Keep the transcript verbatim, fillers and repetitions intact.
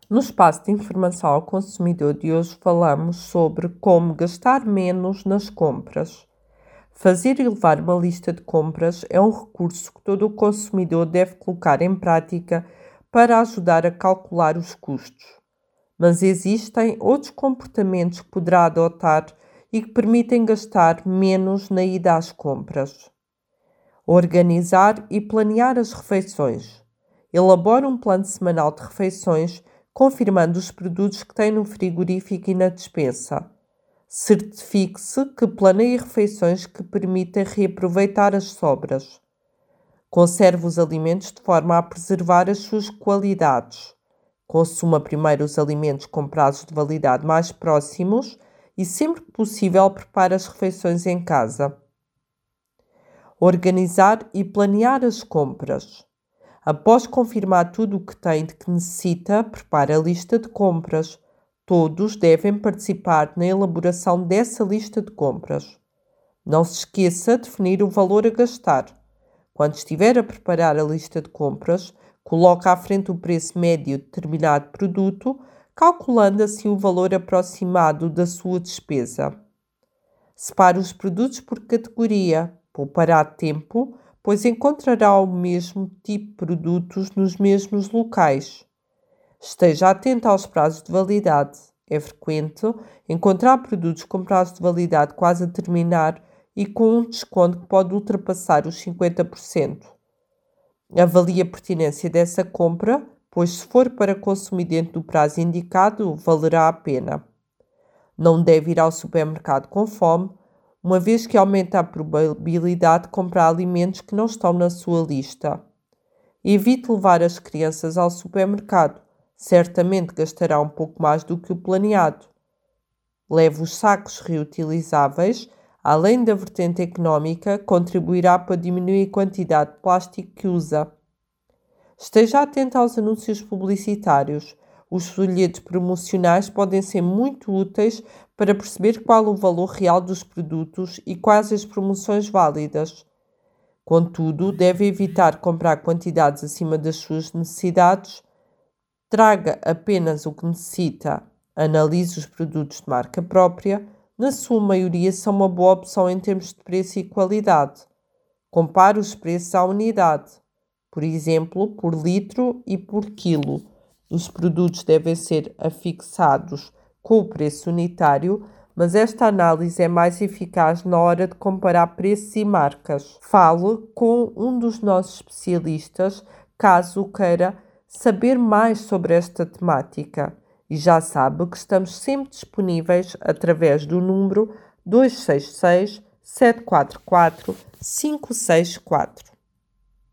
No espaço de informação ao consumidor de hoje falamos sobre como gastar menos nas compras. Fazer e levar uma lista de compras é um recurso que todo o consumidor deve colocar em prática para ajudar a calcular os custos. Mas existem outros comportamentos que poderá adotar e que permitem gastar menos na ida às compras. Organizar e planear as refeições. Elabore um plano semanal de refeições, confirmando os produtos que tem no frigorífico e na despensa. Certifique-se que planeie refeições que permitem reaproveitar as sobras. Conserve os alimentos de forma a preservar as suas qualidades. Consuma primeiro os alimentos com prazos de validade mais próximos e, sempre que possível, prepare as refeições em casa. Organizar e planear as compras. Após confirmar tudo o que tem de que necessita, prepare a lista de compras. Todos devem participar na elaboração dessa lista de compras. Não se esqueça de definir o valor a gastar. Quando estiver a preparar a lista de compras, coloque à frente o preço médio de determinado produto, calculando assim o valor aproximado da sua despesa. Separe os produtos por categoria. Poupará tempo, pois encontrará o mesmo tipo de produtos nos mesmos locais. Esteja atento aos prazos de validade. É frequente encontrar produtos com prazo de validade quase a terminar e com um desconto que pode ultrapassar os cinquenta por cento. Avalie a pertinência dessa compra, pois se for para consumir dentro do prazo indicado, valerá a pena. Não deve ir ao supermercado com fome, uma vez que aumenta a probabilidade de comprar alimentos que não estão na sua lista. Evite levar as crianças ao supermercado. Certamente gastará um pouco mais do que o planeado. Leve os sacos reutilizáveis. Além da vertente económica, contribuirá para diminuir a quantidade de plástico que usa. Esteja atento aos anúncios publicitários. Os folhetos promocionais podem ser muito úteis para perceber qual o valor real dos produtos e quais as promoções válidas. Contudo, deve evitar comprar quantidades acima das suas necessidades. Traga apenas o que necessita. Analise os produtos de marca própria. Na sua maioria são uma boa opção em termos de preço e qualidade. Compare os preços à unidade, por exemplo, por litro e por quilo. Os produtos devem ser afixados com o preço unitário, mas esta análise é mais eficaz na hora de comparar preços e marcas. Fale com um dos nossos especialistas, caso queira saber mais sobre esta temática. E já sabe que estamos sempre disponíveis através do número dois seis seis, sete quatro quatro, cinco seis quatro.